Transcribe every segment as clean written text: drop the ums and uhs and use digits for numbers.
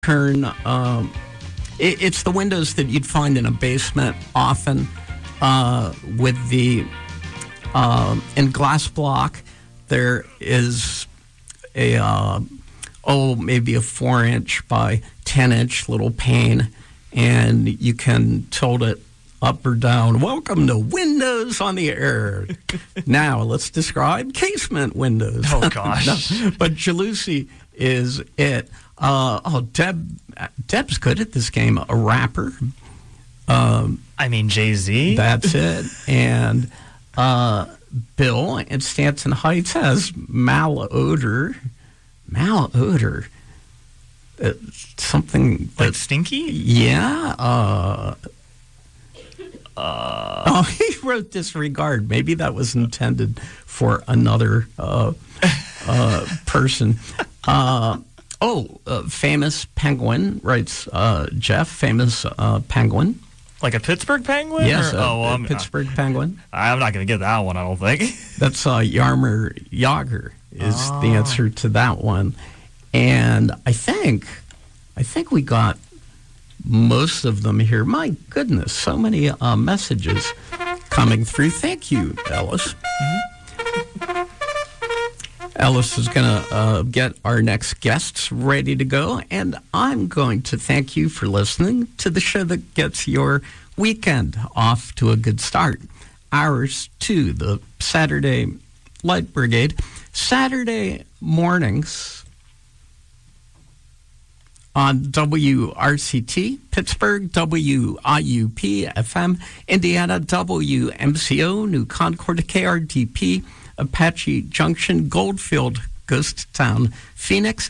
turn. It's the windows that you'd find in a basement often with the in glass block. There is a maybe a 4-inch by 10-inch little pane, and you can tilt it up or down. Welcome to Windows on the Air. Now let's describe casement windows. Oh gosh. No, but Jalousie is it. Deb's good at this game. A rapper. Jay-Z. That's it. And Bill in Stanton Heights has malodor. Malodor. Something like stinky? Yeah. He wrote disregard. Maybe that was intended for another person. Famous penguin, writes Jeff. Famous penguin. Like a Pittsburgh Penguin? Yes, a Pittsburgh Penguin. I'm not going to get that one, I don't think. That's Yarmer Yager is the answer to that one. And I think we got most of them here. My goodness, so many messages coming through. Thank you, Ellis. Mm-hmm. Ellis is going to get our next guests ready to go, and I'm going to thank you for listening to the show that gets your weekend off to a good start. Ours, too, the Saturday Light Brigade. Saturday mornings on WRCT, Pittsburgh, WIUP FM, Indiana, WMCO, New Concord, KRDP, Apache Junction, Goldfield, Ghost Town, Phoenix,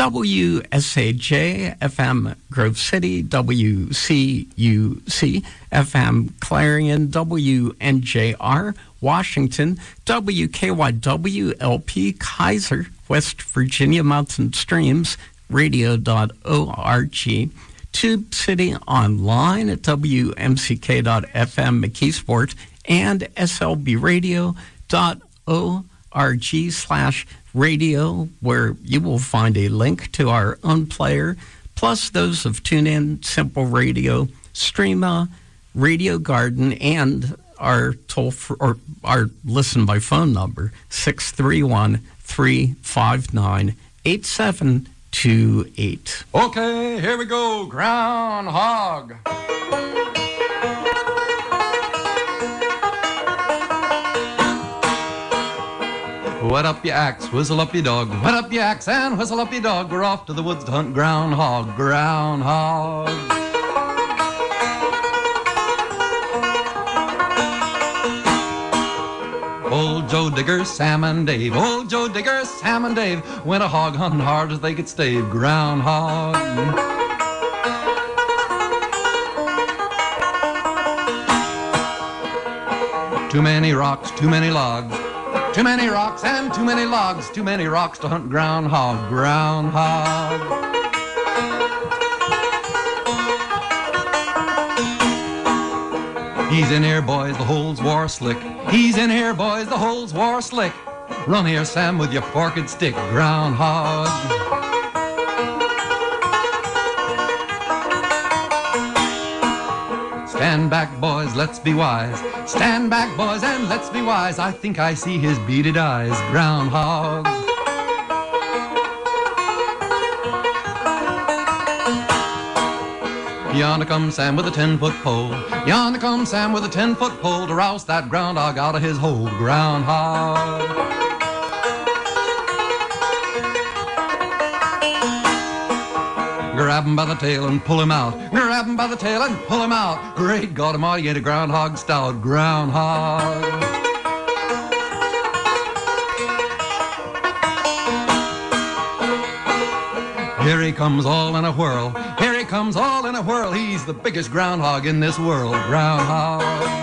WSAJ, FM, Grove City, WCUC, FM, Clarion, WNJR, Washington, WKYW, LP, Kaiser, West Virginia Mountain Streams, radio.org, Tube City online at WMCK.FM, McKeesport, and slbradio.org/radio, where you will find a link to our own player, plus those of TuneIn, Simple Radio, Streama, Radio Garden, and our our listen by phone number 631-359-8728. Okay, here we go. Groundhog. Whet up your axe, whistle up your dog. Whet up your axe and whistle up your dog. We're off to the woods to hunt groundhog. Groundhog. Old Joe Digger, Sam and Dave. Old Joe Digger, Sam and Dave went a hog hunting hard as they could stave. Groundhog. Too many rocks, too many logs. Too many rocks and too many logs. Too many rocks to hunt groundhog. Groundhog. He's in here, boys, the holes war slick. He's in here, boys, the holes war slick. Run here, Sam, with your forked stick. Groundhog. Stand back, boys, let's be wise. Stand back, boys, and let's be wise. I think I see his beaded eyes. Groundhog. Yonder comes Sam with a 10-foot pole. Yonder comes Sam with a 10-foot pole to roust that groundhog out of his hole. Groundhog. Grab him by the tail and pull him out. Grab him by the tail and pull him out. Great God Almighty, ain't a groundhog stout. Groundhog. Here he comes all in a whirl. Here he comes all in a whirl. He's the biggest groundhog in this world. Groundhog.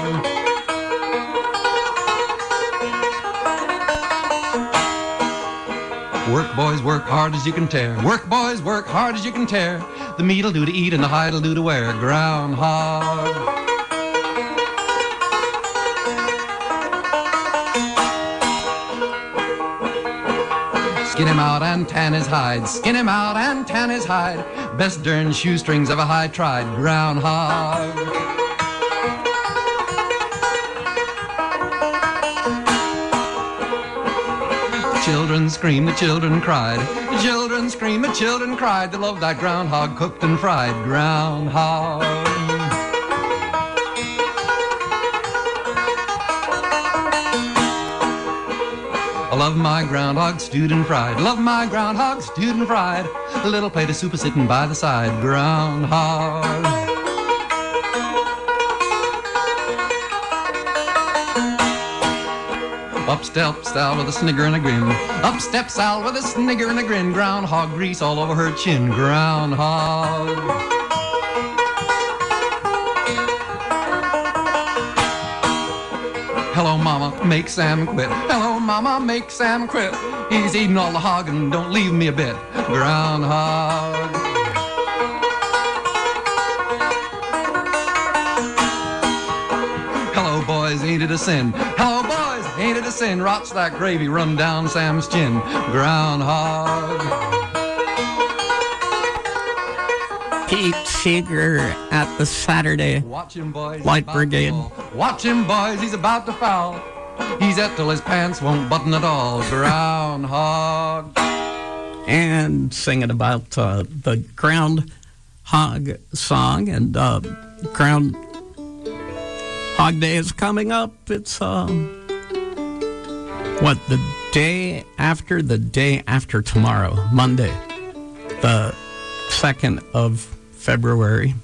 Work, boys, work hard as you can tear. Work, boys, work hard as you can tear. The meat'll do to eat and the hide'll do to wear. Groundhog. Skin him out and tan his hide. Skin him out and tan his hide. Best darn shoestrings ever hide tried. Groundhog. Children screamed, the children cried. The children screamed, the children cried. They loved that groundhog cooked and fried. Groundhog. I love my groundhog stewed and fried. Love my groundhog stewed and fried. A little plate of soup is sitting by the side. Groundhog. Up steps Sal with a snigger and a grin. Up steps Sal with a snigger and a grin. Groundhog grease all over her chin. Groundhog. Hello, Mama, make Sam quit. Hello, Mama, make Sam quit. He's eating all the hog and don't leave me a bit. Groundhog. Hello, boys, ain't it a sin? Hello, boys, ain't it a sin? Rots that gravy run down Sam's chin. Groundhog. Pete Seeger at the Saturday Watch him, boys, Light Brigade. Watch him, boys, he's about to foul. He's at till his pants won't button at all. Groundhog. And singing about the Groundhog song. And Groundhog Day is coming up. It's the day after tomorrow, Monday, the 2nd of February.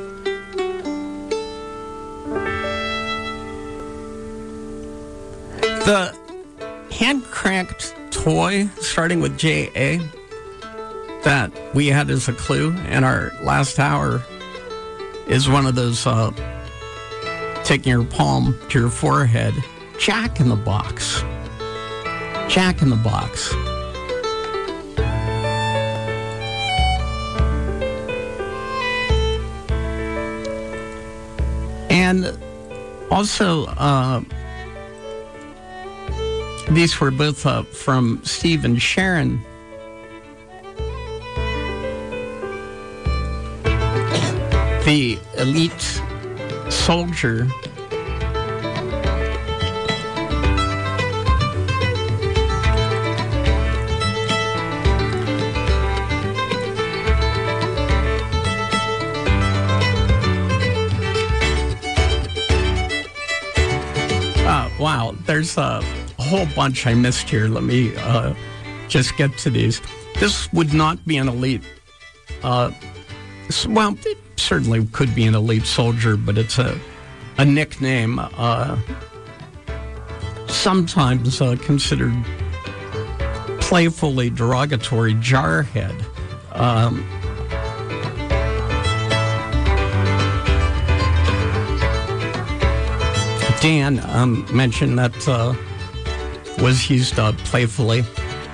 The hand-cranked toy, starting with J.A., that we had as a clue in our last hour is one of those taking your palm to your forehead. Jack in the Box. Jack in the Box. And also, these were both from Steve and Sharon. The elite soldier wow, there's a whole bunch I missed here. Let me just get to these. This would not be an elite. Well, it certainly could be an elite soldier, but it's a nickname. Sometimes considered playfully derogatory, Jarhead. Dan mentioned that was used playfully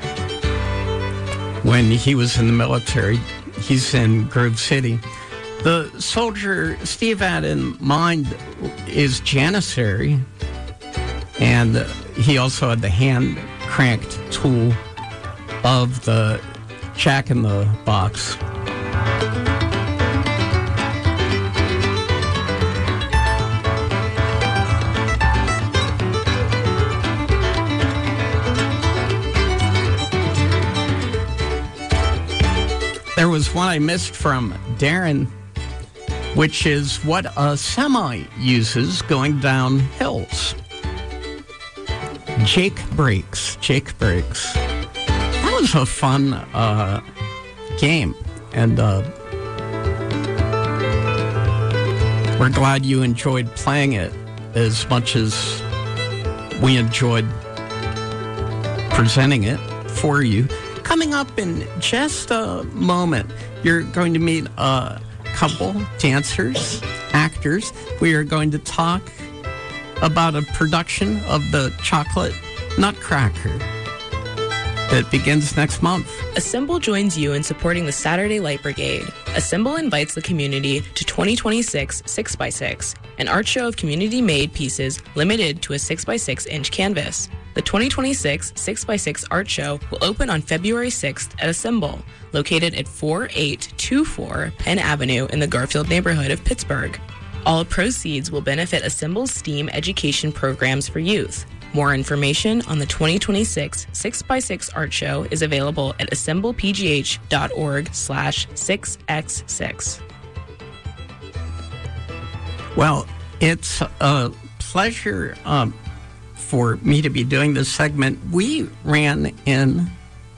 when he was in the military. He's in Grove City. The soldier Steve had in mind is Janissary, and he also had the hand-cranked tool of the Jack in the Box. There was one I missed from Darren, which is what a semi uses going down hills. Jake Brakes. That was a fun game, and we're glad you enjoyed playing it as much as we enjoyed presenting it for you. Coming up in just a moment, you're going to meet a couple dancers, actors. We are going to talk about a production of the Chocolate Nutcracker that begins next month. Assemble joins you in supporting the Saturday Light Brigade. Assemble invites the community to 2026 6x6, an art show of community-made pieces limited to a 6x6 inch canvas. The 2026 6x6 Art Show will open on February 6th at Assemble, located at 4824 Penn Avenue in the Garfield neighborhood of Pittsburgh. All proceeds will benefit Assemble's STEAM education programs for youth. More information on the 2026 6x6 Art Show is available at assemblepgh.org/6x6. Well, it's a pleasure for me to be doing this segment. We ran in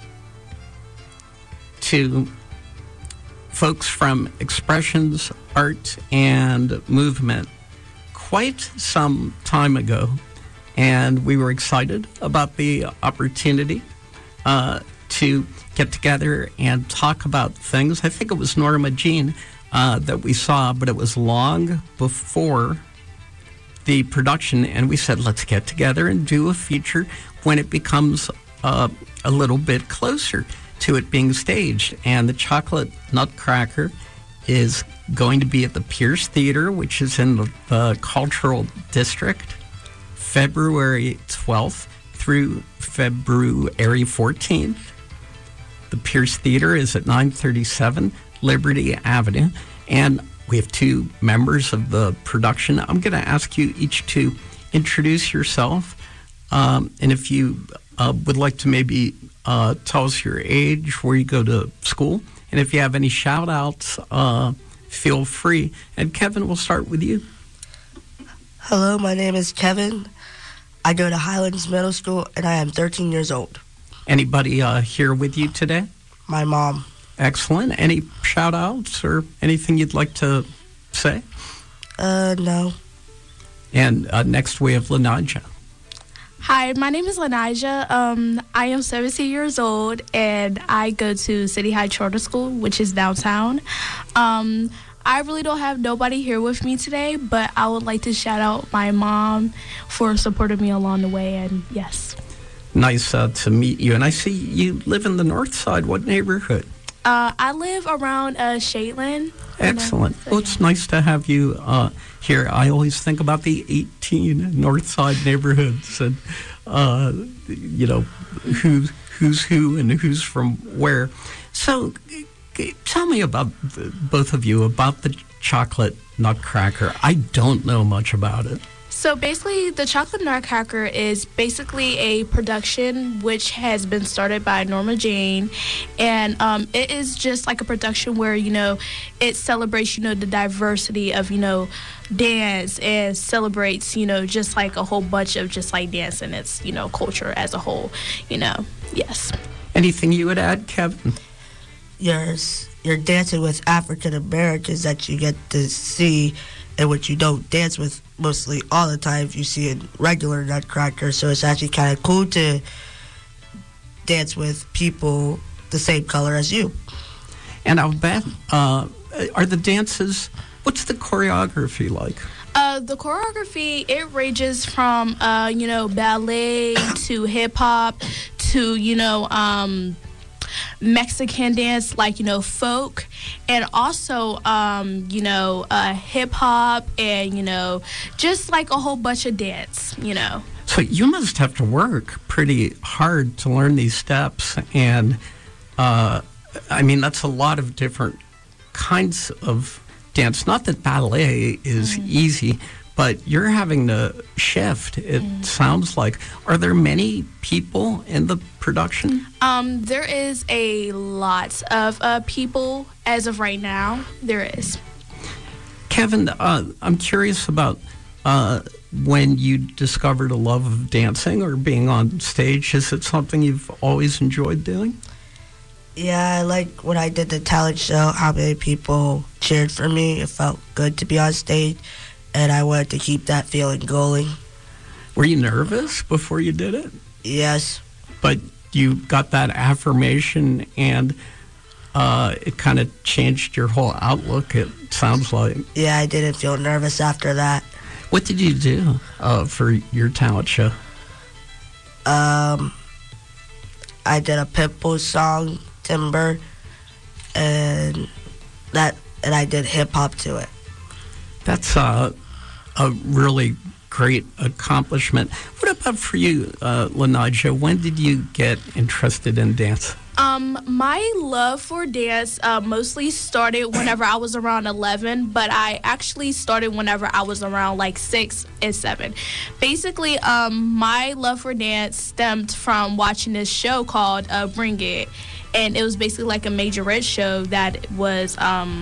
to folks from Expressions, Art, and Movement quite some time ago, and we were excited about the opportunity to get together and talk about things. I think it was Norma Jean that we saw, but it was long before the production, and we said, let's get together and do a feature when it becomes a little bit closer to it being staged. And the Chocolate Nutcracker is going to be at the Pierce Theater, which is in the Cultural District, February 12th through February 14th. The Pierce Theater is at 937 Liberty Avenue, and we have two members of the production. I'm going to ask you each to introduce yourself, and if you would like to maybe tell us your age, where you go to school, and if you have any shout-outs, feel free. And Kevin, we'll start with you. Hello, my name is Kevin. I go to Highlands Middle School, and I am 13 years old. Anybody here with you today? My mom. Excellent. Any shout-outs or anything you'd like to say? No. And next we have Lanija. Hi, my name is Lanija. I am 17 years old, and I go to City High Charter School, which is downtown. I really don't have nobody here with me today, but I would like to shout out my mom for supporting me along the way, and yes. Nice to meet you. And I see you live in the north side. What neighborhood? I live around Shadeland. Excellent. Well, it's nice to have you here. I always think about the 18 north side neighborhoods and, who's who and who's from where. So tell me about, both of you, about the Chocolate Nutcracker. I don't know much about it. So basically, the Chocolate Nutcracker is basically a production which has been started by Norma Jean, and it is just like a production where, it celebrates, the diversity of, dance, and celebrates, just like a whole bunch of just like dance and its, culture as a whole, yes. Anything you would add, Kevin? You're dancing with African Americans that you get to see and which you don't dance with mostly all the time if you see a regular Nutcracker. So it's actually kind of cool to dance with people the same color as you. And I'll bet, are the dances, what's the choreography like? The choreography, it ranges from, ballet to hip-hop to, Mexican dance, like, folk, and also, hip-hop and, just like a whole bunch of dance, So you must have to work pretty hard to learn these steps, and, that's a lot of different kinds of dance. Not that ballet is easy, but you're having to shift, it sounds like. Are there many people in the production? There is a lot of people as of right now. There is. Kevin, I'm curious about when you discovered a love of dancing or being on stage. Is it something you've always enjoyed doing? Yeah, I like when I did the talent show, how many people cheered for me. It felt good to be on stage, and I wanted to keep that feeling going. Were you nervous before you did it? Yes. But you got that affirmation, and it kind of changed your whole outlook, it sounds like. Yeah, I didn't feel nervous after that. What did you do for your talent show? I did a Pitbull song, Timber, and I did hip-hop to it. That's a really great accomplishment. What about for you, Lanadja? When did you get interested in dance? My love for dance mostly started whenever I was around 11, but I actually started whenever I was around like 6 and 7. Basically, my love for dance stemmed from watching this show called Bring It, and it was basically like a majorette show that was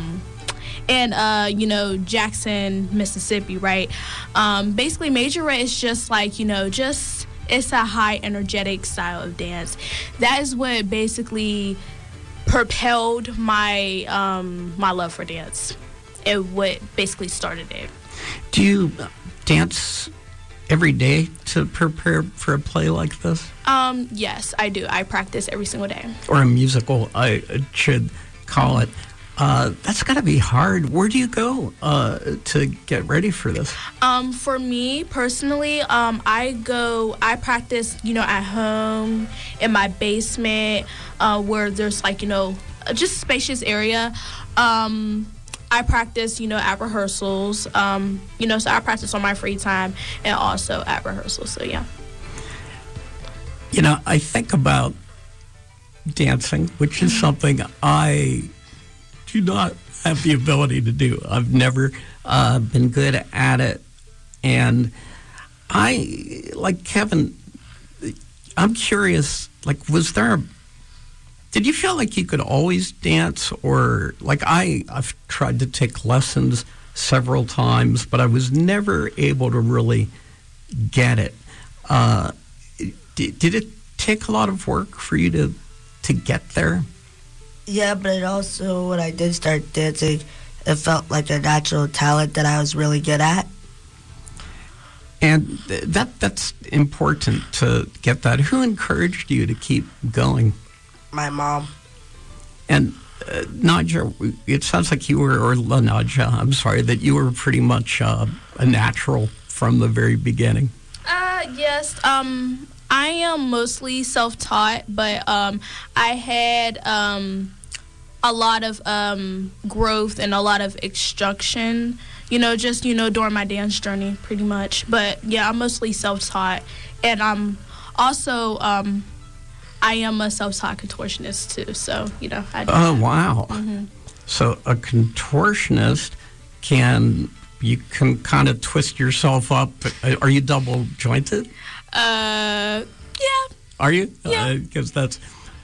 in Jackson, Mississippi, right? Basically, majorette is just like it's a high energetic style of dance. That is what basically propelled my my love for dance. It what basically started it. Do you dance every day to prepare for a play like this? Yes, I do. I practice every single day. Or a musical, I should call it. That's got to be hard. Where do you go to get ready for this? For me personally, I practice, at home, in my basement, where there's just a spacious area. I practice, at rehearsals, so I practice on my free time and also at rehearsals, so yeah. I think about dancing, which is something I do not have the ability to do. I've never been good at it. And I, like Kevin, I'm curious, did you feel like you could always dance? Or, I've tried to take lessons several times, but I was never able to really get it. Did it take a lot of work for you to get there? Yeah, but it also, when I did start dancing, it felt like a natural talent that I was really good at. And that's important to get that. Who encouraged you to keep going? My mom. And Nadja, it sounds like you were, or Lanadja, I'm sorry, that you were pretty much a natural from the very beginning. Yes. I am mostly self-taught, but I had a lot of growth and a lot of instruction, during my dance journey, pretty much. But yeah, I'm mostly self-taught, and I'm also I am a self-taught contortionist too. So I do. Oh wow! Mm-hmm. So a contortionist can kind of twist yourself up. Are you double jointed? Yeah. Are you? Yeah. Because that's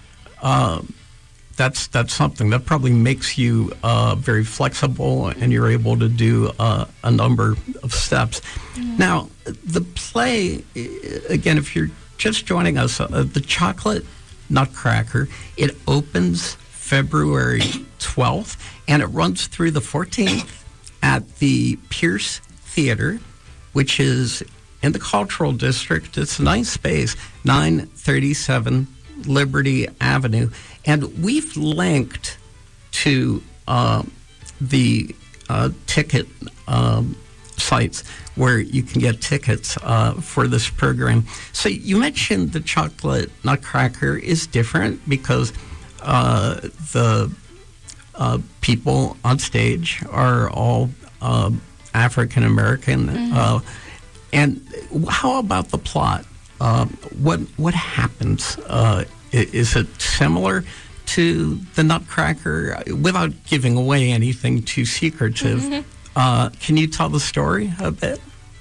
something that probably makes you very flexible, and you're able to do a number of steps. Mm. Now, the play, again, if you're just joining us, the Chocolate Nutcracker, it opens February 12th, and it runs through the 14th at the Pierce Theater, which is in the Cultural District. It's a nice space, 937 Liberty Avenue. And we've linked to the ticket sites where you can get tickets for this program. So you mentioned the Chocolate Nutcracker is different because the people on stage are all African American. Mm-hmm. And how about the plot? What happens? Is it similar to the Nutcracker? Without giving away anything too secretive, mm-hmm. Can you tell the story a bit?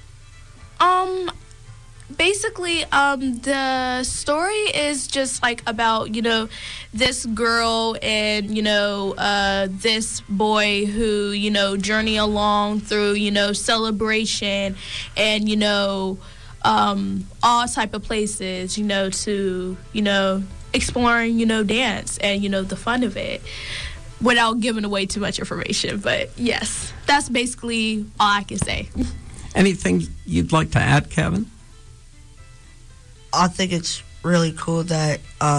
Basically, the story is just about, this girl and, this boy who, journey along through, celebration and, all type of places, to, exploring, dance and, the fun of it, without giving away too much information. But yes, that's basically all I can say. Anything you'd like to add, Kevin? I think it's really cool that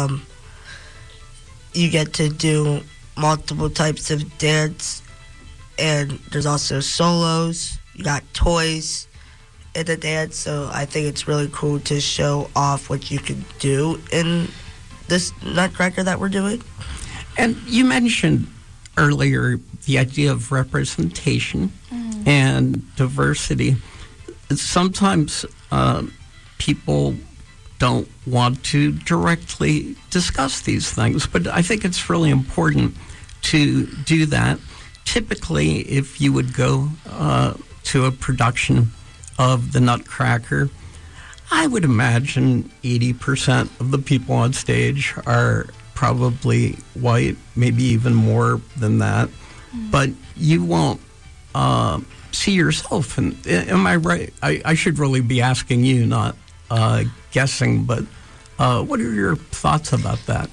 you get to do multiple types of dance, and there's also solos. You got toys in the dance, so I think it's really cool to show off what you can do in this Nutcracker that we're doing. And you mentioned earlier the idea of representation and diversity. sometimes people don't want to directly discuss these things, but I think it's really important to do that. Typically, if you would go to a production of the Nutcracker, I would imagine 80% of the people on stage are probably white, maybe even more than that. But you won't see yourself. And am I right? I should really be asking you, not guessing. But what are your thoughts about that?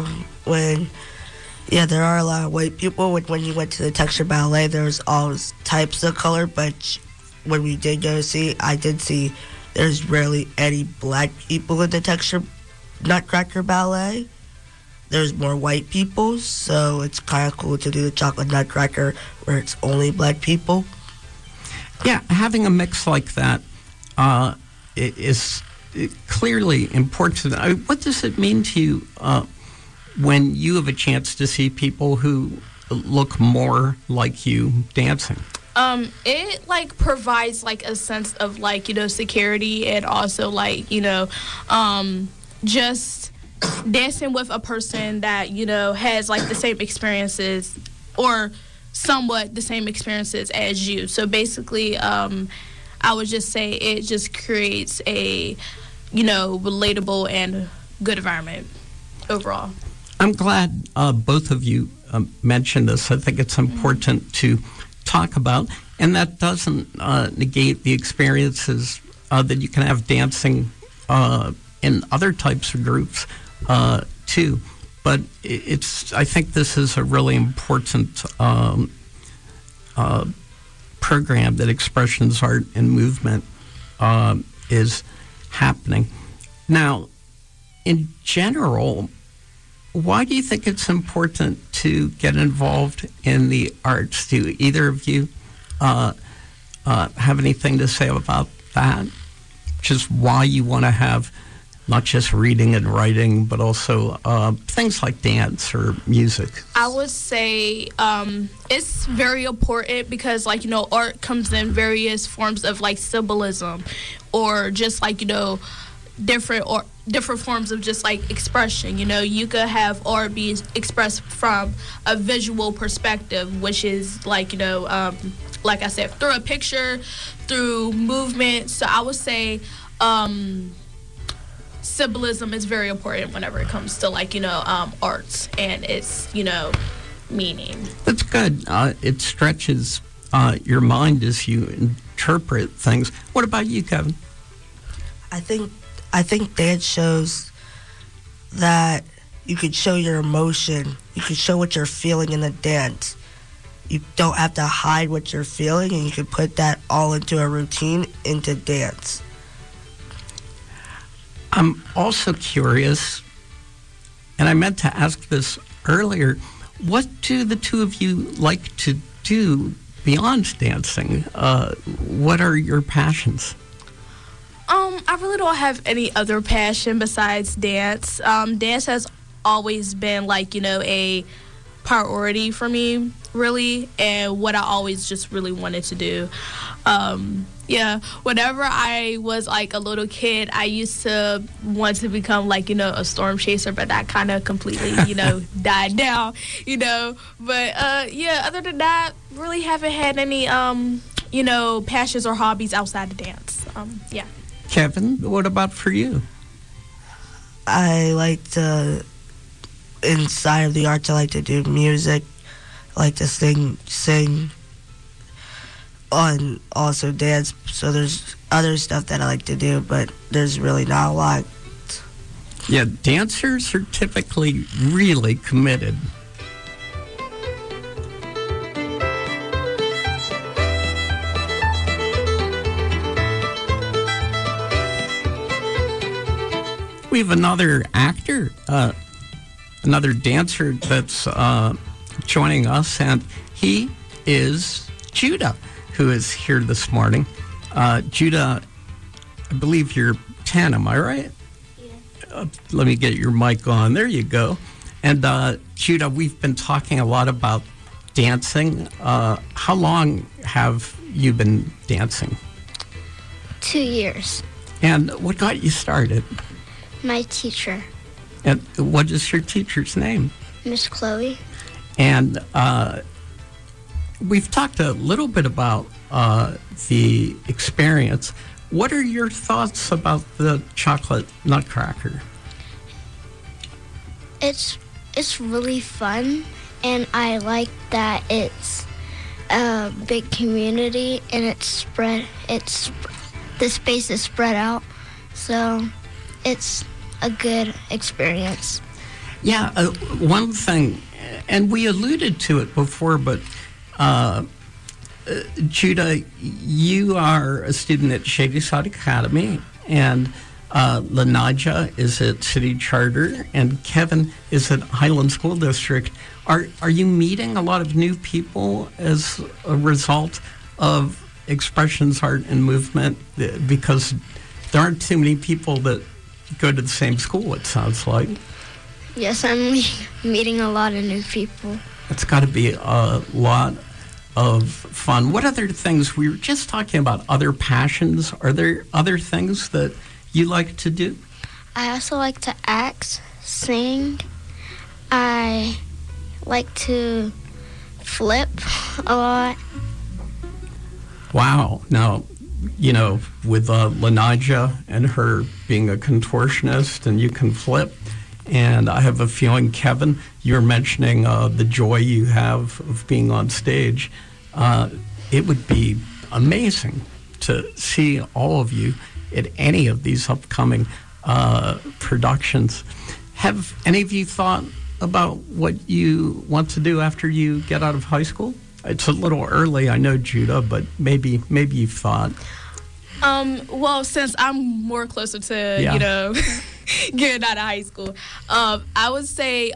There are a lot of white people. When you went to the Texture Ballet, there's all types of color. But when we did go to see, I did see there's rarely any black people in the Texture Nutcracker Ballet. There's more white people, so it's kind of cool to do the Chocolate Nutcracker where it's only black people. Yeah, having a mix like that is clearly important. What does it mean to you when you have a chance to see people who look more like you dancing? It like provides like a sense of like, security, and also like, just dancing with a person that, has like the same experiences or somewhat the same experiences as you. So basically, I would just say it just creates a, relatable and good environment overall. I'm glad both of you mentioned this. I think it's important to talk about, and that doesn't negate the experiences that you can have dancing in other types of groups too. But I think this is a really important program that Expressions Art and Movement is happening. Now, in general, why do you think it's important to get involved in the arts? Do either of you have anything to say about that? Just why you want to have not just reading and writing, but also things like dance or music? I would say it's very important because, like, art comes in various forms of, like, symbolism or just, like, different forms of just, like, expression. You could have art be expressed from a visual perspective, which is, like, like I said, through a picture, through movement. So I would say symbolism is very important whenever it comes to, like, arts and its, meaning. That's good. It stretches your mind as you interpret things. What about you, Kevin? I think dance shows that you can show your emotion. You can show what you're feeling in the dance. You don't have to hide what you're feeling, and you can put that all into a routine, into dance. I'm also curious, and I meant to ask this earlier, what do the two of you like to do beyond dancing? What are your passions? I really don't have any other passion besides dance. Dance has always been, like, a priority for me, really, and what I always just really wanted to do. Whenever I was, like, a little kid, I used to want to become, like, a storm chaser, but that kind of completely, died down, But, other than that, really haven't had any, passions or hobbies outside of dance. Kevin, what about for you? I like to, inside of the arts, I like to do music. I like to sing, and also dance. So there's other stuff that I like to do, but there's really not a lot. Yeah, dancers are typically really committed. We have another actor, another dancer that's joining us, and he is Judah, who is here this morning. Judah, I believe you're 10, am I right? Yeah. Let me get your mic on. There you go. And Judah, we've been talking a lot about dancing. How long have you been dancing? 2 years. And what got you started? My teacher, And what is your teacher's name? Miss Chloe. And we've talked a little bit about the experience. What are your thoughts about the chocolate nutcracker? It's really fun, and I like that it's a big community and the space is spread out, so it's a good experience. Yeah, one thing, and we alluded to it before, but Judah, you are a student at Shadyside Academy, and Lanija is at City Charter, and Kevin is at Highland School District. Are you meeting a lot of new people as a result of Expressions Art and Movement? Because there aren't too many people that go to the same school, it sounds like. Yes, I'm meeting a lot of new people. It's got to be a lot of fun. What other things? We were just talking about other passions. Are there other things that you like to do? I also like to act, sing. I like to flip a lot. Wow. Now, you know, with Lanija and her being a contortionist, and you can flip. And I have a feeling, Kevin, you're mentioning the joy you have of being on stage. It would be amazing to see all of you at any of these upcoming productions. Have any of you thought about what you want to do after you get out of high school? It's a little early, I know, Judah, but maybe you've thought. Well, since I'm more closer to, you know, getting out of high school, I would say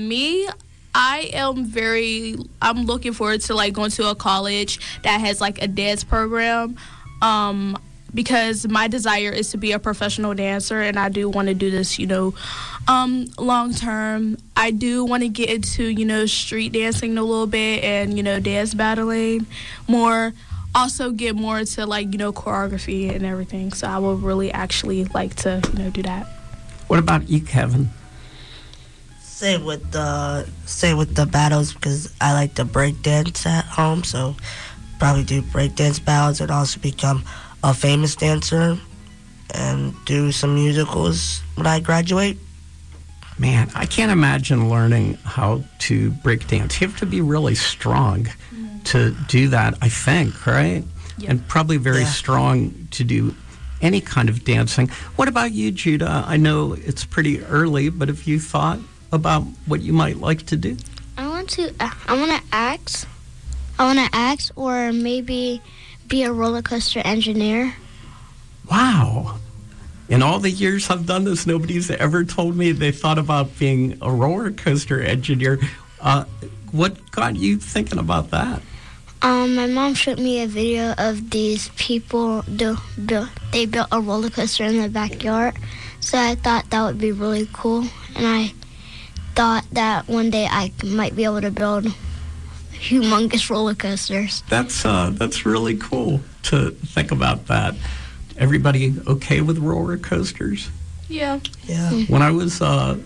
I'm looking forward to like going to a college that has like a dance program, because my desire is to be a professional dancer, and I do want to do this, you know, long term. I do want to get into, you know, street dancing a little bit, and, you know, dance battling more. Also get more into like, you know, choreography and everything. So I would really actually like to, you know, do that. What about you, Kevin? Same with the battles, because I like to break dance at home, so probably do break dance battles and also become a famous dancer and do some musicals when I graduate. Man, I can't imagine learning how to break dance. You have to be really strong to do that, I think, right? Yep. And probably very strong to do any kind of dancing. What about you, Judah? I know it's pretty early, but have you thought about what you might like to do? I want to act. I want to act, or maybe be a roller coaster engineer. Wow. In all the years I've done this, nobody's ever told me they thought about being a roller coaster engineer. What got you thinking about that? My mom showed me a video of these people. They built a roller coaster in their backyard, so I thought that would be really cool. And I thought that one day I might be able to build humongous roller coasters. That's really cool to think about that. Everybody okay with roller coasters? Yeah. When I was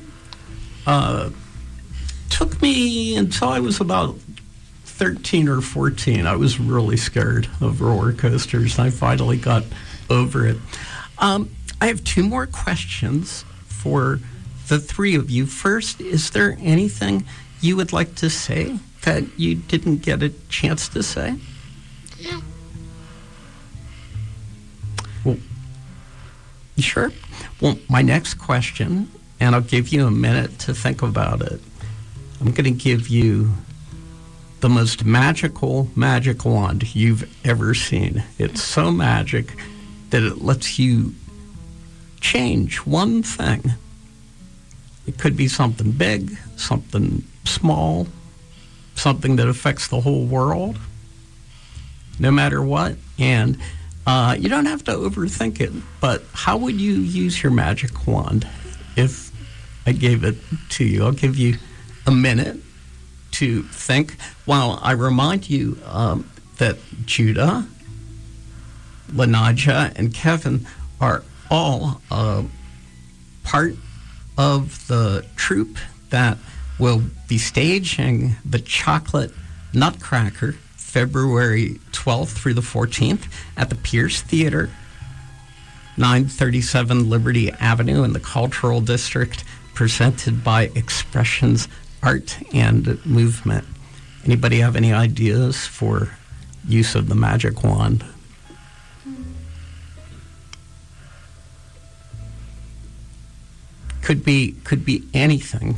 took me until I was about 13 or 14. I was really scared of roller coasters. I finally got over it. I have two more questions for the three of you. First, is there anything you would like to say that you didn't get a chance to say? No. Well, sure. Well, my next question, and I'll give you a minute to think about it. I'm going to give you the most magical wand you've ever seen. It's so magic that it lets you change one thing. It could be something big, something small, something that affects the whole world, no matter what. And you don't have to overthink it, but how would you use your magic wand if I gave it to you? I'll give you a minute to think while I remind you that Judah, Lanaja, and Kevin are all part of the troupe that will be staging the Chocolate Nutcracker February 12th through the 14th at the Pierce Theater, 937 Liberty Avenue in the Cultural District, presented by Expressions Art and Movement. Anybody have any ideas for use of the magic wand? Could be anything.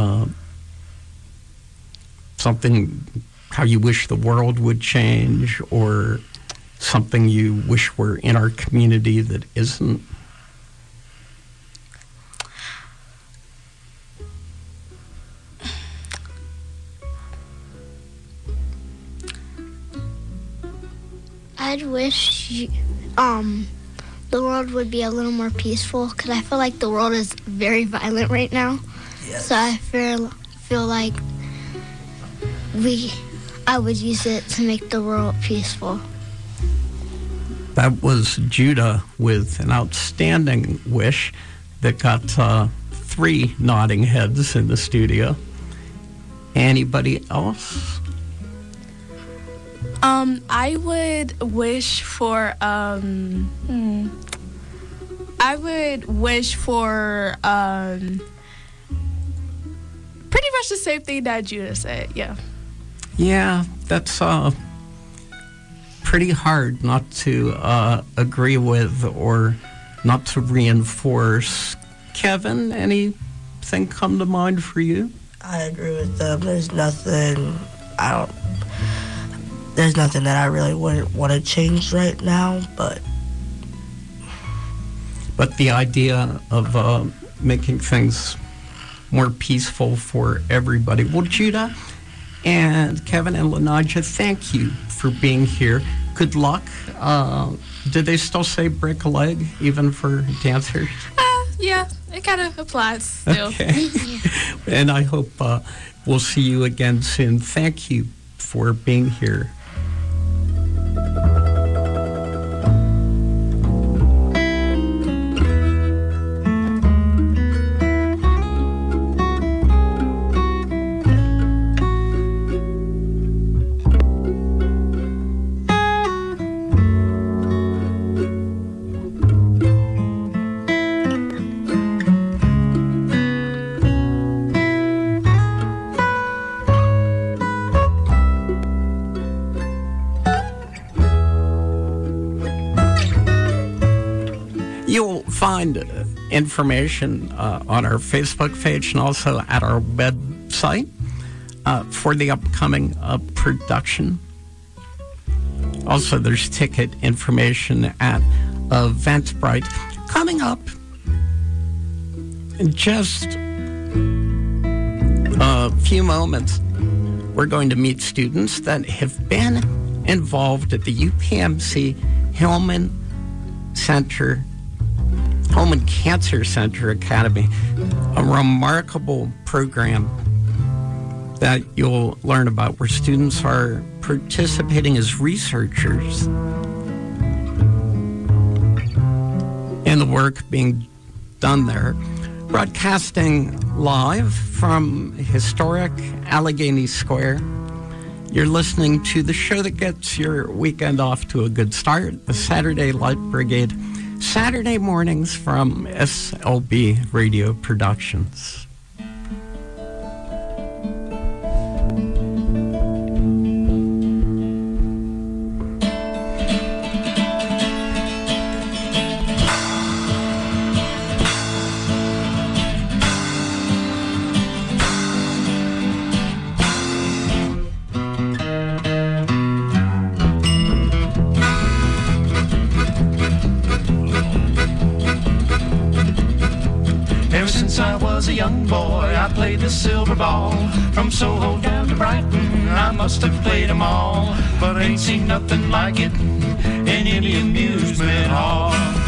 Something how you wish the world would change, or something you wish were in our community that isn't. I'd wish the world would be a little more peaceful, because I feel like the world is very violent right now. Yes. So I feel like I would use it to make the world peaceful. That was Judah with an outstanding wish that got 3 nodding heads in the studio. Anybody else? I would wish for pretty much the same thing that Judah said. Yeah. Yeah, that's pretty hard not to agree with or not to reinforce. Kevin, anything come to mind for you? I agree with them. There's nothing that I really wouldn't want to change right now, but the idea of making things more peaceful for everybody. Well, Judah and Kevin and Lanaja, thank you for being here. Good luck. Did they still say break a leg, even for dancers? Yeah, it kind of applies still. Okay. And I hope we'll see you again soon. Thank you for being here. You'll find information on our Facebook page and also at our website for the upcoming production. Also, there's ticket information at Eventbrite. Coming up in just a few moments, we're going to meet students that have been involved at the UPMC Hillman Cancer Center Academy, a remarkable program that you'll learn about where students are participating as researchers in the work being done there. Broadcasting live from historic Allegheny Square. You're listening to the show that gets your weekend off to a good start, the Saturday Light Brigade, Saturday mornings from SLB Radio Productions. Played the silver ball from Soho down to Brighton. I must have played them all, but ain't seen nothing like it in any amusement hall.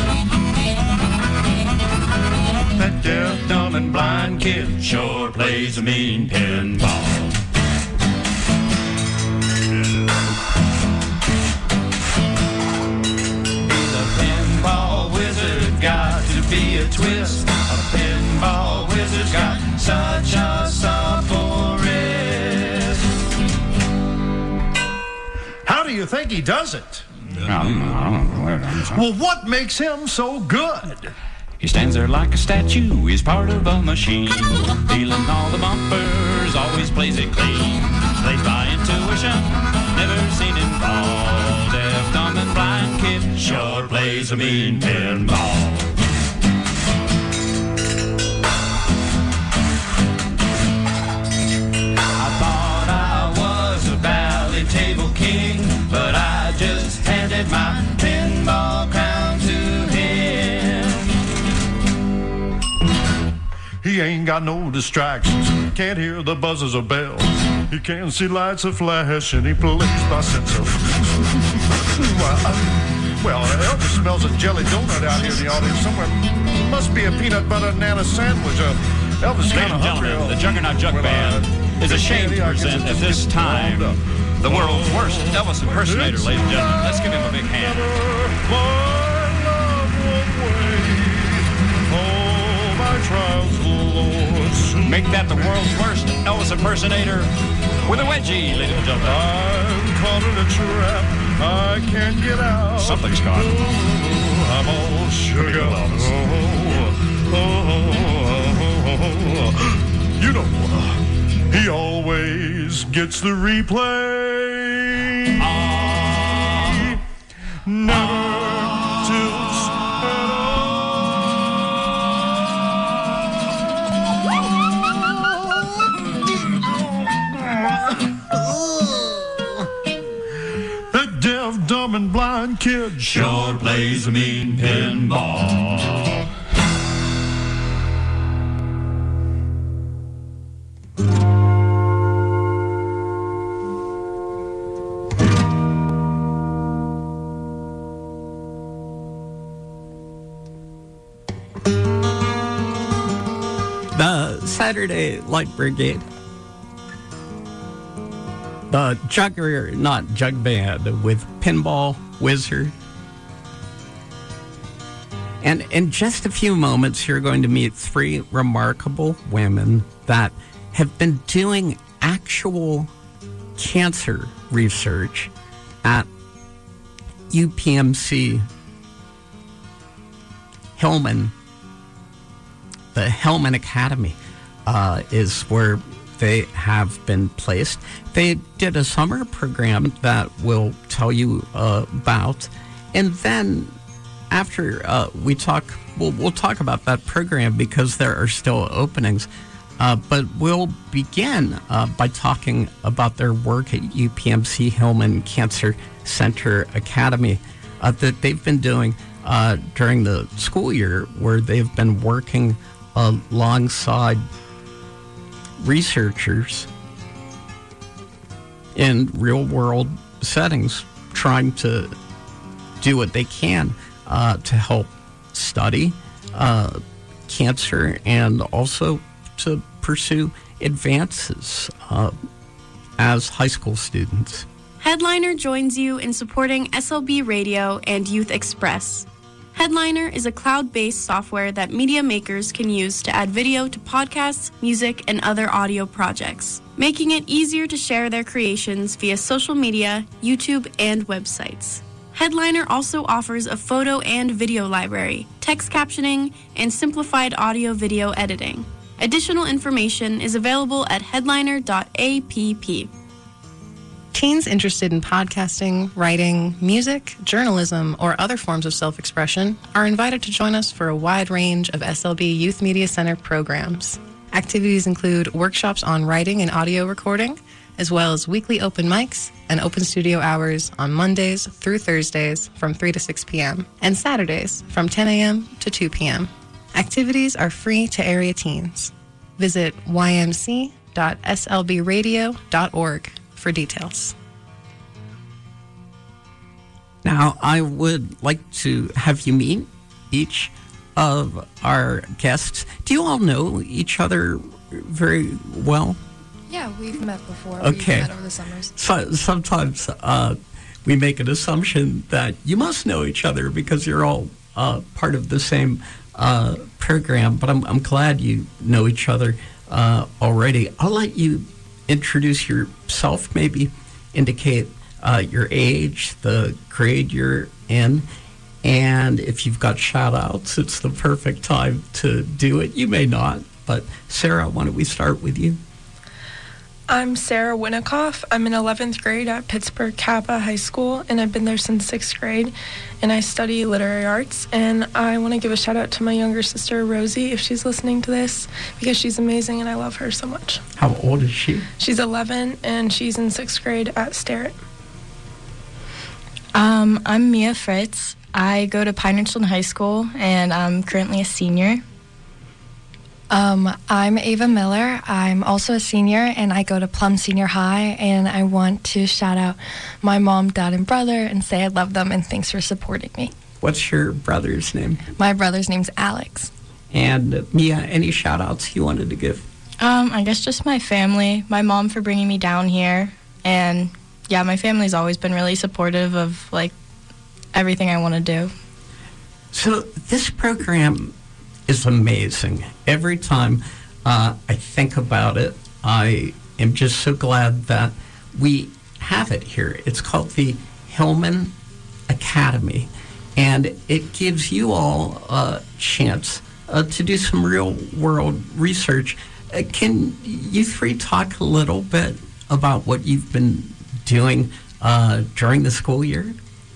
That deaf, dumb, and blind kid sure plays a mean pinball. twist. A pinball wizard's got such a supple wrist. How do you think he does it? Well, what makes him so good? He stands there like a statue, he's part of a machine. Feeling all the bumpers, always plays it clean. Plays by intuition, never seen him fall. Deaf, dumb, and blind kid sure plays a mean pinball. I thought I was a bally table king, but I just handed my pinball crown to him. He ain't got no distractions, can't hear the buzzers or bells. He can't see lights a flash, and he plays by sense of... Well, Elvis smells a jelly donut out here in the audience somewhere. Must be a peanut butter nana sandwich. Elvis kind of hungry. The Juggernaut Jug Band is ashamed to present at this time the world's worst Elvis impersonator, ladies and gentlemen. Let's give him a big hand. Make that the world's worst Elvis impersonator with a wedgie, ladies and gentlemen. I'm caught in a trap. I can't get out. Something's gone. I'm all sugar. You know, he always gets the replay. Never tilts at all. The deaf, dumb, and blind kid Sure plays a mean pinball. The Saturday Light Brigade. The Juggernaut Jug Band with Pinball Wizard. And in just a few moments, you're going to meet three remarkable women that have been doing actual cancer research at UPMC Hillman. The Hillman Academy is where they have been placed. They did a summer program that we'll tell you about. And then after we'll talk about that program because there are still openings. But we'll begin by talking about their work at UPMC Hillman Cancer Center Academy that they've been doing during the school year, where they've been working alongside researchers in real-world settings, trying to do what they can to help study cancer and also to pursue advances as high school students. Headliner joins you in supporting SLB Radio and Youth Express. Headliner is a cloud-based software that media makers can use to add video to podcasts, music, and other audio projects, making it easier to share their creations via social media, YouTube, and websites. Headliner also offers a photo and video library, text captioning, and simplified audio-video editing. Additional information is available at headliner.app. Teens interested in podcasting, writing, music, journalism, or other forms of self-expression are invited to join us for a wide range of SLB Youth Media Center programs. Activities include workshops on writing and audio recording, as well as weekly open mics and open studio hours on Mondays through Thursdays from 3 to 6 p.m. and Saturdays from 10 a.m. to 2 p.m. Activities are free to area teens. Visit ymc.slbradio.org for details. Now, I would like to have you meet each of our guests. Do you all know each other very well? Yeah, we've met before. Okay. We've met over the summers. So, sometimes we make an assumption that you must know each other because you're all part of the same program, but I'm glad you know each other already. I'll let you introduce yourself, maybe indicate your age, the grade you're in, and if you've got shout-outs, it's the perfect time to do it. You may not, but Sarah, why don't we start with you? I'm Sarah Winnikoff. I'm in 11th grade at Pittsburgh Kappa High School, and I've been there since 6th grade, and I study literary arts. And I want to give a shout out to my younger sister, Rosie, if she's listening to this, because she's amazing and I love her so much. How old is she? She's 11, and she's in 6th grade at Starrett. I'm Mia Fritz. I go to Pine Ridgeland High School, and I'm currently a senior. I'm Ava Miller. I'm also a senior, and I go to Plum Senior High, and I want to shout out my mom, dad, and brother and say I love them and thanks for supporting me. What's your brother's name? My brother's name's Alex. And Mia, any shout-outs you wanted to give? I guess just my family, my mom for bringing me down here, and yeah, my family's always been really supportive of, like, everything I want to do. So this program is amazing. Every time I think about it, I am just so glad that we have it here. It's called the Hillman Academy, and it gives you all a chance to do some real-world research. Can you three talk a little bit about what you've been doing during the school year?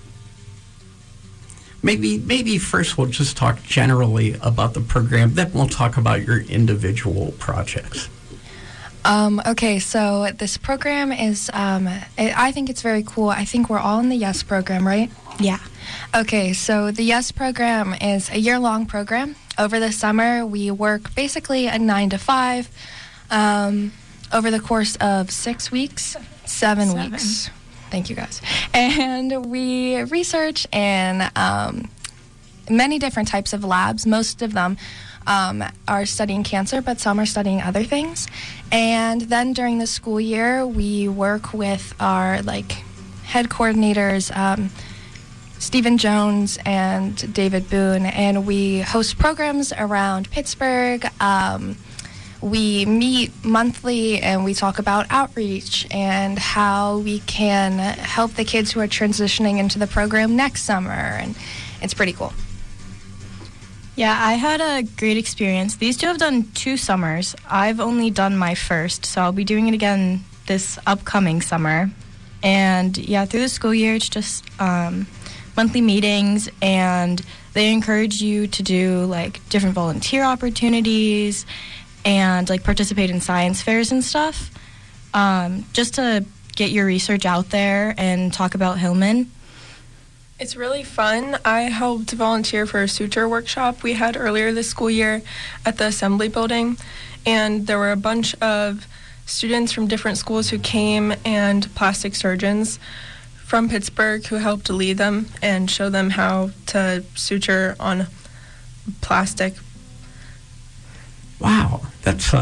Maybe first we'll just talk generally about the program, then we'll talk about your individual projects. Okay, so this program is, I think it's very cool. I think we're all in the YES program, right? Yeah. Okay, so the YES program is a year-long program. Over the summer, we work basically a 9 to 5 over the course of 6 weeks, 7 weeks. Thank you, guys. And we research in many different types of labs. Most of them are studying cancer, but some are studying other things. And then during the school year, we work with our head coordinators, Stephen Jones and David Boone, and we host programs around Pittsburgh. We meet monthly and we talk about outreach and how we can help the kids who are transitioning into the program next summer, and it's pretty cool. Yeah, I had a great experience. These two have done 2 summers. I've only done my first, so I'll be doing it again this upcoming summer. And yeah, through the school year, it's just monthly meetings, and they encourage you to do different volunteer opportunities and participate in science fairs and stuff, just to get your research out there and talk about Hillman. It's really fun. I helped volunteer for a suture workshop we had earlier this school year at the Assembly Building, and there were a bunch of students from different schools who came, and plastic surgeons from Pittsburgh who helped lead them and show them how to suture on plastic. Wow, that's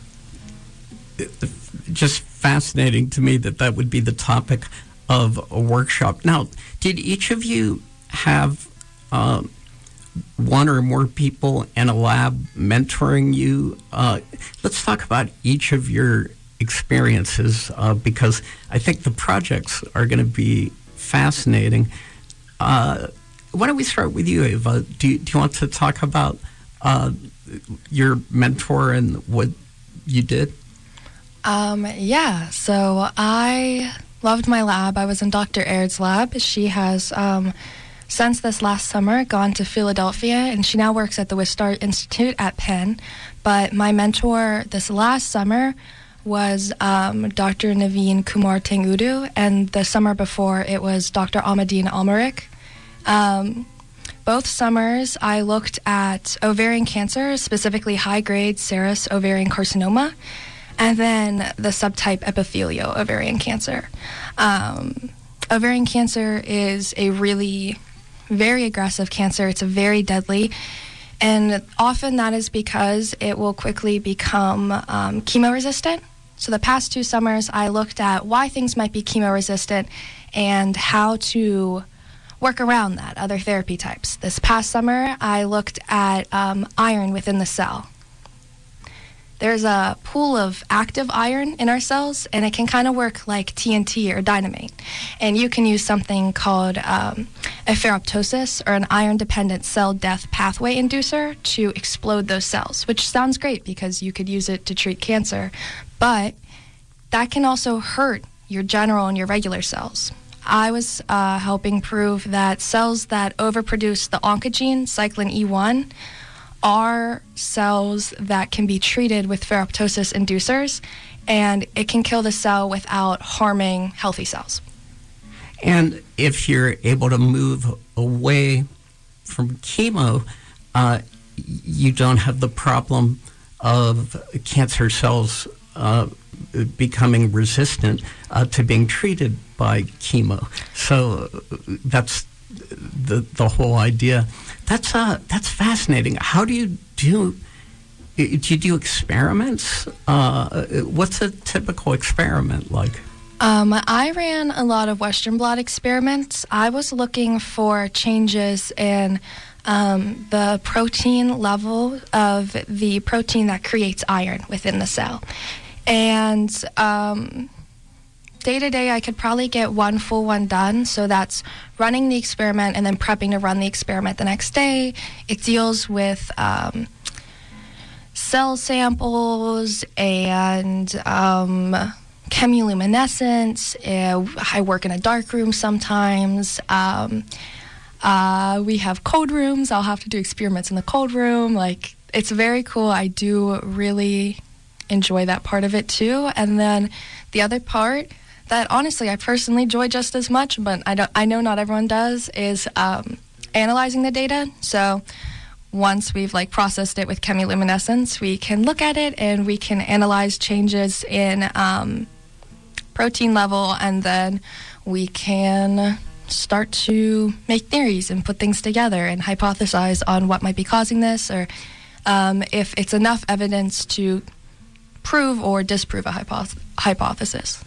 just fascinating to me that would be the topic of a workshop. Now, did each of you have one or more people in a lab mentoring you? Let's talk about each of your experiences because I think the projects are going to be fascinating. Why don't we start with you, Ava? Do you want to talk about your mentor and what you did? Yeah, so I loved my lab. I was in Dr. Aird's lab. She has, since this last summer, gone to Philadelphia, and she now works at the Wistar Institute at Penn. But my mentor this last summer was Dr. Naveen Kumar Tengudu, and the summer before it was Dr. Ahmadine Almaric. Both summers, I looked at ovarian cancer, specifically high-grade serous ovarian carcinoma, and then the subtype epithelio ovarian cancer. Ovarian cancer is a really very aggressive cancer. It's very deadly, and often that is because it will quickly become chemo-resistant. So the past 2 summers, I looked at why things might be chemo-resistant and how to work around that, other therapy types. This past summer, I looked at iron within the cell. There's a pool of active iron in our cells, and it can kind of work like TNT or dynamite. And you can use something called apoptosis, or an iron-dependent cell death pathway inducer, to explode those cells, which sounds great because you could use it to treat cancer. But that can also hurt your general and your regular cells. I was helping prove that cells that overproduce the oncogene, cyclin E1, are cells that can be treated with ferroptosis inducers, and it can kill the cell without harming healthy cells. And if you're able to move away from chemo, you don't have the problem of cancer cells becoming resistant to being treated by chemo. So that's the whole idea. That's fascinating. How do you do? Do you do experiments? What's a typical experiment like? I ran a lot of Western blot experiments. I was looking for changes in the protein level of the protein that creates iron within the cell. And day to day, I could probably get one full one done. So that's running the experiment and then prepping to run the experiment the next day. It deals with cell samples and chemiluminescence. I work in a dark room sometimes. We have cold rooms. I'll have to do experiments in the cold room. Like, it's very cool. I do really enjoy that part of it too. And then the other part that honestly I personally enjoy just as much, but I know not everyone does, is analyzing the data. So once we've processed it with chemiluminescence, we can look at it and we can analyze changes in protein level, and then we can start to make theories and put things together and hypothesize on what might be causing this, or if it's enough evidence to prove or disprove a hypothesis.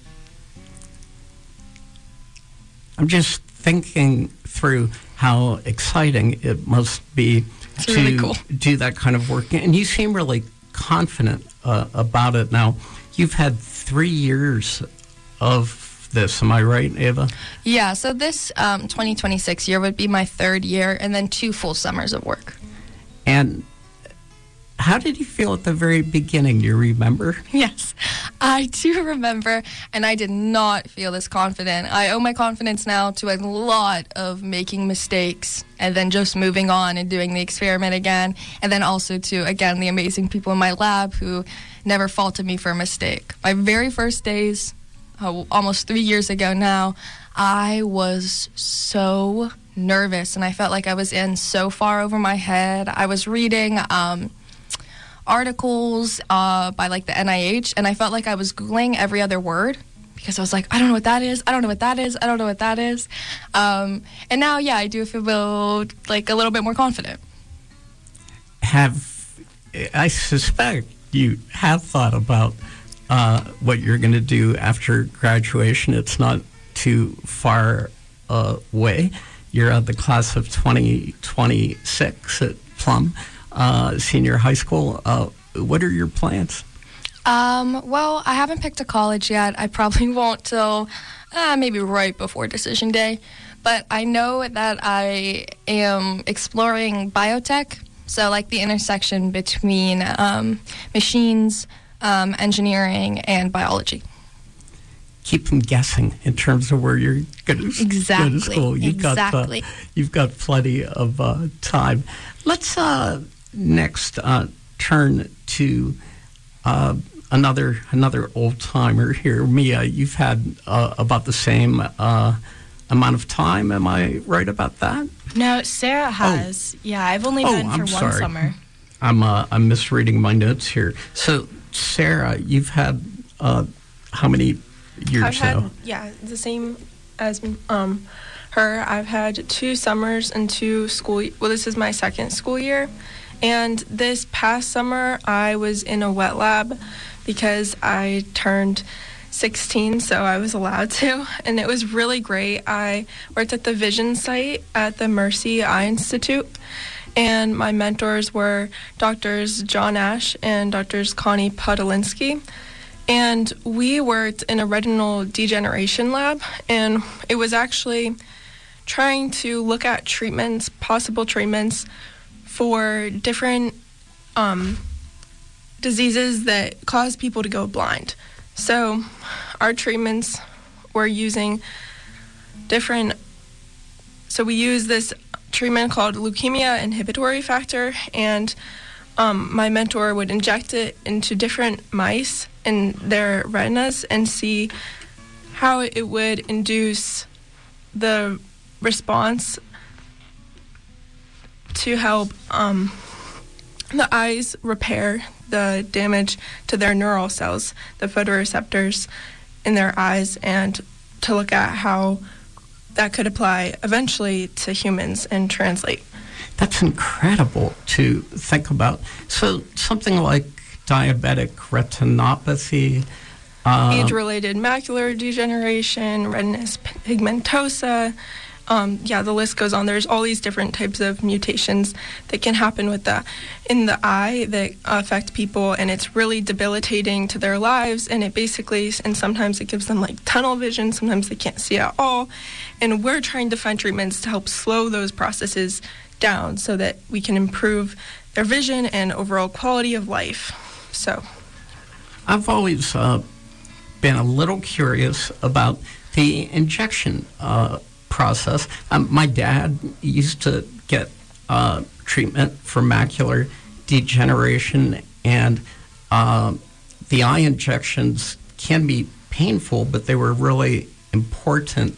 I'm just thinking through how exciting it must be to really cool. do that kind of work. And you seem really confident about it now. You've had 3 years of this, am I right, Ava? Yeah, so this 2026 year would be my 3rd year, and then 2 full summers of work. And how did you feel at the very beginning? Do you remember? Yes, I do remember, and I did not feel this confident. I owe my confidence now to a lot of making mistakes and then just moving on and doing the experiment again, and then also to, again, the amazing people in my lab who never faulted me for a mistake. My very first days, almost 3 years ago now, I was so nervous, and I felt like I was in so far over my head. I was reading articles by the NIH, and I felt like I was Googling every other word because I was like, I don't know what that is, I don't know what that is, I don't know what that is. And now, yeah, I do feel a little bit more confident. I suspect you have thought about what you're going to do after graduation. It's not too far away. You're at the class of 2026 at Plum Senior High School. What are your plans? Well, I haven't picked a college yet. I probably won't till maybe right before decision day. But I know that I am exploring biotech, so the intersection between machines, engineering, and biology. Keep them guessing in terms of where you're going to go to school. You've got plenty of time. Let's next turn to another old timer here, Mia. You've had about the same amount of time. Am I right about that? No, Sarah has. Yeah, I've only been for one summer. I'm misreading my notes here. So, Sarah, you've had how many years now? Yeah, the same as her. I've had 2 summers and 2 school. Well, this is my 2nd school year, and this past summer I was in a wet lab because I turned 16, so I was allowed to, and it was really great. I worked at the Vision site at the Mercy Eye Institute, and my mentors were Drs. John Ash and Drs. Connie Podolinsky. And we worked in a retinal degeneration lab, and it was actually trying to look at treatments, possible treatments for different diseases that cause people to go blind. So our treatments were using we use this treatment called leukemia inhibitory factor, and my mentor would inject it into different mice in their retinas and see how it would induce the response to help the eyes repair the damage to their neural cells, the photoreceptors in their eyes, and to look at how that could apply eventually to humans and translate. That's incredible to think about. So something like diabetic retinopathy, age-related macular degeneration, retinitis pigmentosa, the list goes on. There's all these different types of mutations that can happen in the eye that affect people, and it's really debilitating to their lives, and sometimes it gives them like tunnel vision, sometimes they can't see at all, and we're trying to find treatments to help slow those processes down so that we can improve their vision and overall quality of life. So I've always been a little curious about the injection process. My dad used to get treatment for macular degeneration, and the eye injections can be painful, but they were really important.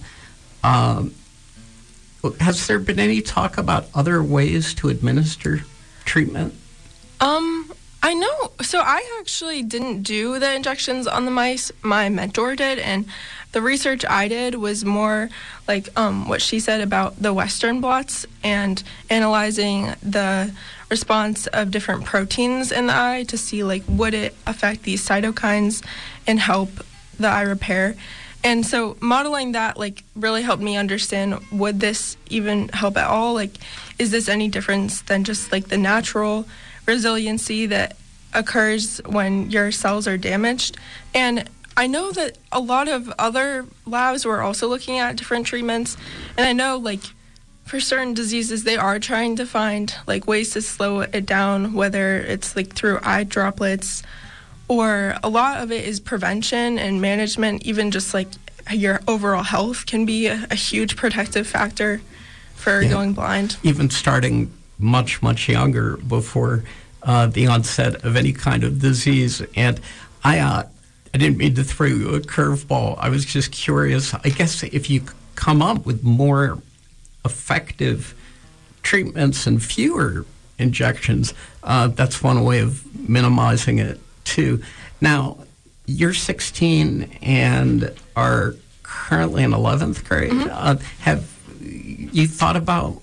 Has there been any talk about other ways to administer treatment? I know. So I actually didn't do the injections on the mice. My mentor did, and the research I did was more like what she said about the Western blots and analyzing the response of different proteins in the eye to see like would it affect these cytokines and help the eye repair. And so modeling that like really helped me understand, would this even help at all? Like, is this any difference than just like the natural resiliency that occurs when your cells are damaged? And I know that a lot of other labs were also looking at different treatments, and I know like for certain diseases they are trying to find like ways to slow it down, whether it's like through eye droplets, or a lot of it is prevention and management. Even just like your overall health can be a huge protective factor for going blind. Even starting much, much younger, before the onset of any kind of disease. And I didn't mean to throw you a curveball. I was just curious. I guess if you come up with more effective treatments and fewer injections, that's one way of minimizing it too. Now, you're 16 and are currently in 11th grade. Mm-hmm. Have you thought about,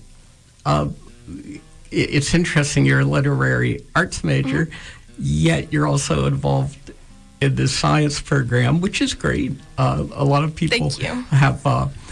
it's interesting, you're a literary arts major, yet you're also involved in the science program, which is great. A lot of people have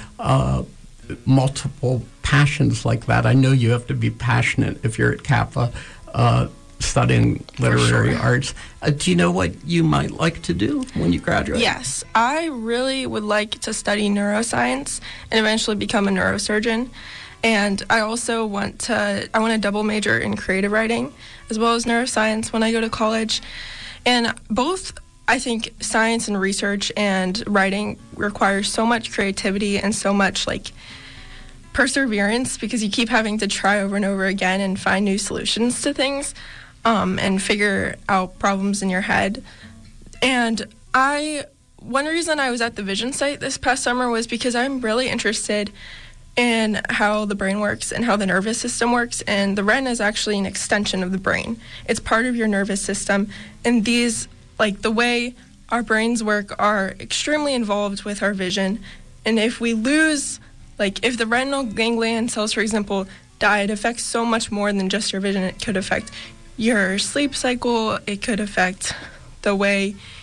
multiple passions like that. I know you have to be passionate if you're at Kappa studying literary arts. Do you know what you might like to do when you graduate? Yes, I really would like to study neuroscience and eventually become a neurosurgeon. And I also want to double major in creative writing as well as neuroscience when I go to college. And both, I think, science and research and writing requires so much creativity and so much like perseverance, because you keep having to try over and over again and find new solutions to things, and figure out problems in your head. And one reason I was at the Vision site this past summer was because I'm really interested in how the brain works and how the nervous system works. And the retina is actually an extension of the brain. It's part of your nervous system. And these, like the way our brains work, are extremely involved with our vision. And if we lose, like if the retinal ganglion cells, for example, die, it affects so much more than just your vision. It could affect your sleep cycle. It could affect the way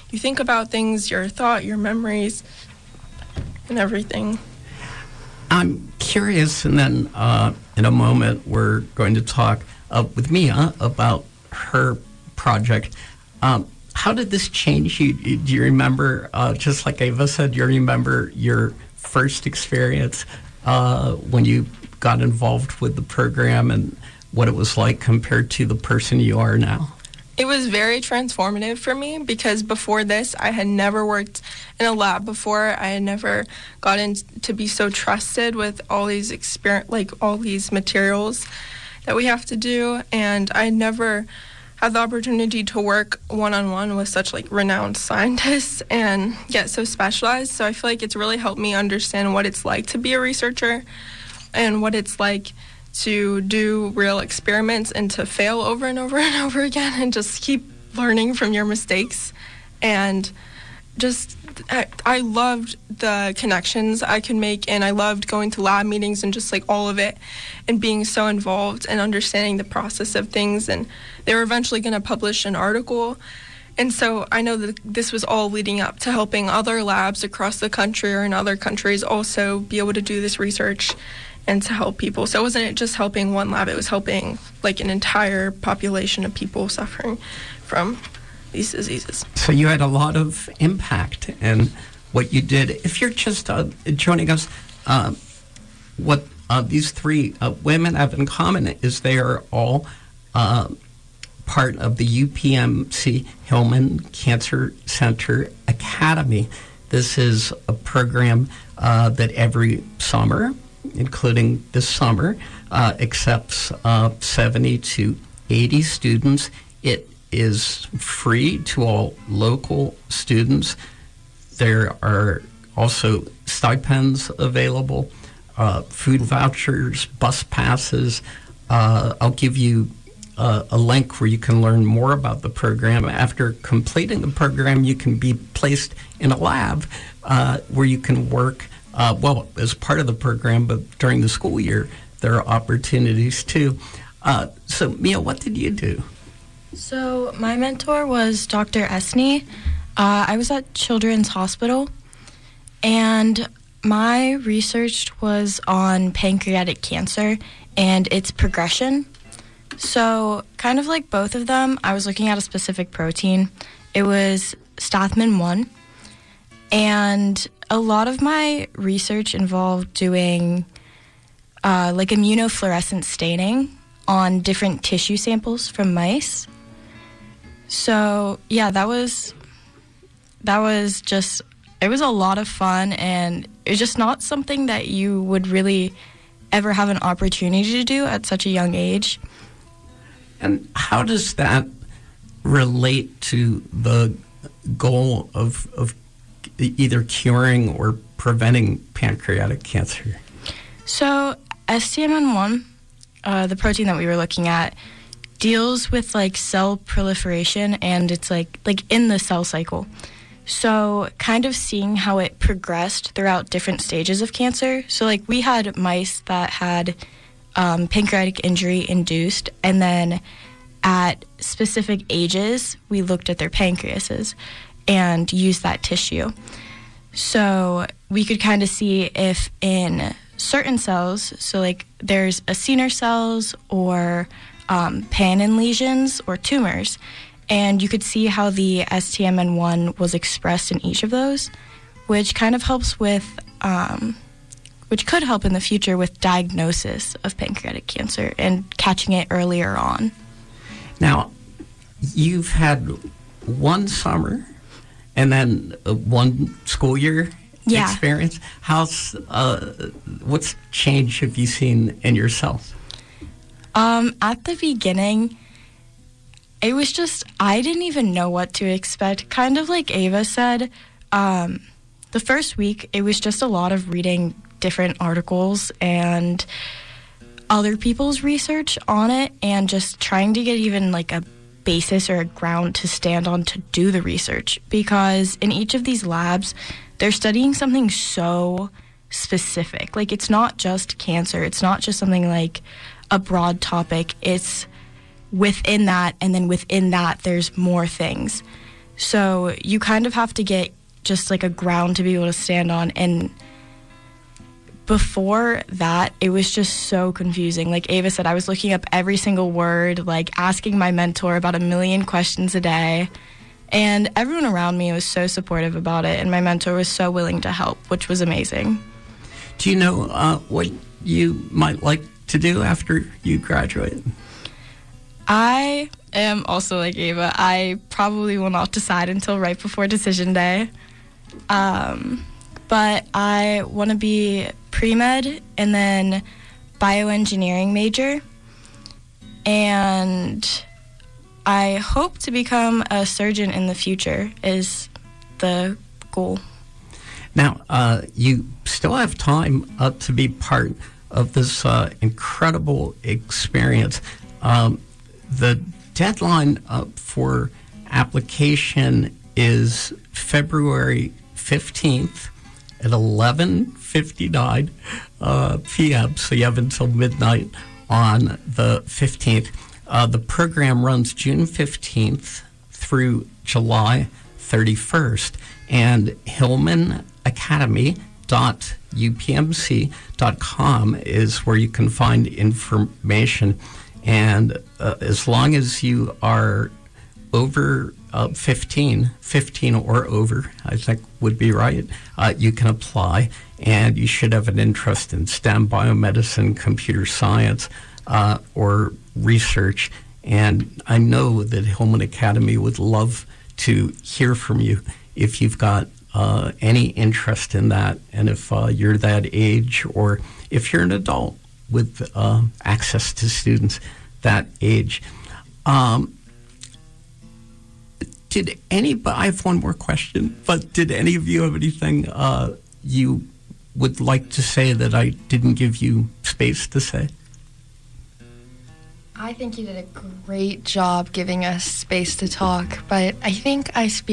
you think about things, your thought, your memories, and everything. I'm curious, and then in a moment we're going to talk with Mia about her project. How did this change you? Do you remember, just like Ava said, do you remember your first experience when you got involved with the program and what it was like compared to the person you are now? It was very transformative for me because before this, I had never worked in a lab before. I had never gotten to be so trusted with all these all these materials that we have to do, and I never had the opportunity to work one-on-one with such renowned scientists and get so specialized. So I feel like it's really helped me understand what it's like to be a researcher and what it's like to do real experiments and to fail over and over and over again and just keep learning from your mistakes. And just I loved the connections I could make, and I loved going to lab meetings and just all of it and being so involved and understanding the process of things. And they were eventually going to publish an article. And so I know that this was all leading up to helping other labs across the country or in other countries also be able to do this research and to help people. So it wasn't just helping one lab, it was helping an entire population of people suffering from these diseases. So you had a lot of impact in what you did. If you're just joining us, what these three women have in common is they are all part of the UPMC Hillman Cancer Center Academy. This is a program that every summer, including this summer, accepts 70 to 80 students. It is free to all local students. There are also stipends available, food vouchers, bus passes. I'll give you a link where you can learn more about the program. After completing the program, you can be placed in a lab where you can work as part of the program, but during the school year, there are opportunities too. So, Mia, what did you do? So, my mentor was Dr. Esney. I was at Children's Hospital, and my research was on pancreatic cancer and its progression. So, kind of like both of them, I was looking at a specific protein. It was Stathmin-1. And a lot of my research involved doing immunofluorescent staining on different tissue samples from mice. So yeah, that was just, it was a lot of fun, and it was just not something that you would really ever have an opportunity to do at such a young age. And how does that relate to the goal of either curing or preventing pancreatic cancer? So STMN1, the protein that we were looking at, deals with cell proliferation, and it's in the cell cycle. So kind of seeing how it progressed throughout different stages of cancer. So we had mice that had pancreatic injury induced, and then at specific ages, we looked at their pancreases and used that tissue. So we could kind of see if in certain cells, so there's acinar cells or Pannin lesions or tumors, and you could see how the STMN1 was expressed in each of those, which kind of helps with, which could help in the future with diagnosis of pancreatic cancer and catching it earlier on. Now, you've had one summer and then one school year experience. What's change have you seen in yourself? At the beginning, it was just, I didn't even know what to expect. Kind of like Ava said, the first week, it was just a lot of reading different articles and other people's research on it, and just trying to get even a basis or a ground to stand on to do the research. Because in each of these labs, they're studying something so specific. It's not just cancer. It's not just something a broad topic. It's within that, and then within that, there's more things. So you kind of have to get just like a ground to be able to stand on. And before that, it was just so confusing. Like Ava said, I was looking up every single word, like asking my mentor about 1 million questions a day. And everyone around me was so supportive about it, and my mentor was so willing to help, which was amazing. Do you know what you might like to do after you graduate? I am also like Ava. I probably will not decide until right before decision day. But I want to be pre-med and then bioengineering major. And I hope to become a surgeon in the future is the goal. Now, you still have time to be part of this incredible experience. The deadline for application is February 15th at 11:59 p.m., so you have until midnight on the 15th. The program runs June 15th through July 31st, and hillmanacademy.upmc.com is where you can find information. And as long as you are over 15 or over, I think would be right, you can apply, and you should have an interest in STEM, biomedicine, computer science, or research. And I know that Hillman Academy would love to hear from you if you've got any interest in that, and if you're that age, or if you're an adult with access to students that age. Did anybody, I have one more question, but did any of you have anything you would like to say that I didn't give you space to say? I think you did a great job giving us space to talk, but I think I speak